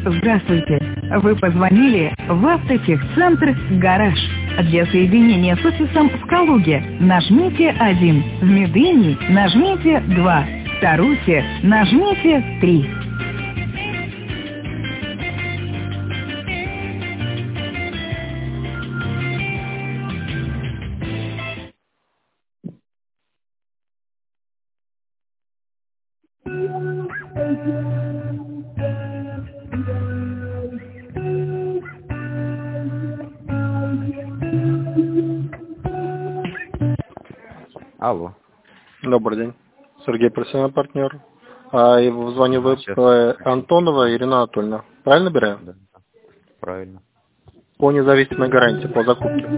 Здравствуйте. Вы позвонили в автотехцентр «Гараж». Для соединения с офисом в Калуге нажмите 1. В Медыни нажмите 2. В Тарусе нажмите 3. Алло. Добрый день. Сергей, профессиональный партнер. И звоню вы Антонова Ирина Анатольевна. Правильно берем? Да, правильно. По независимой гарантии, по закупке.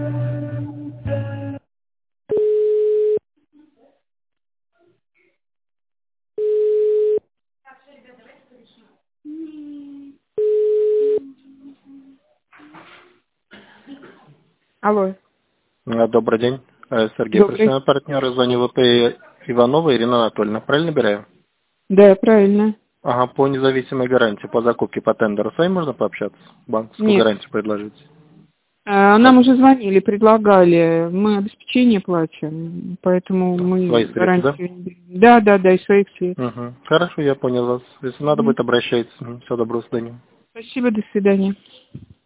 Алло. Добрый день. Сергей, Добрый. профессиональный партнер. Звоню ВП Иванова Ирина Анатольевна. Правильно берем? Да, правильно. Ага, по независимой гарантии, по закупке, по тендеру. С вами можно пообщаться? Банковскую Нет. гарантию предложить? Нам уже звонили, предлагали. Мы обеспечение платим, поэтому мы Свои средства, гарантию не берем. Да, из своих средств. Угу. Хорошо, я понял вас. Если надо будет, обращайтесь. Всего доброго, до свидания. Спасибо, до свидания.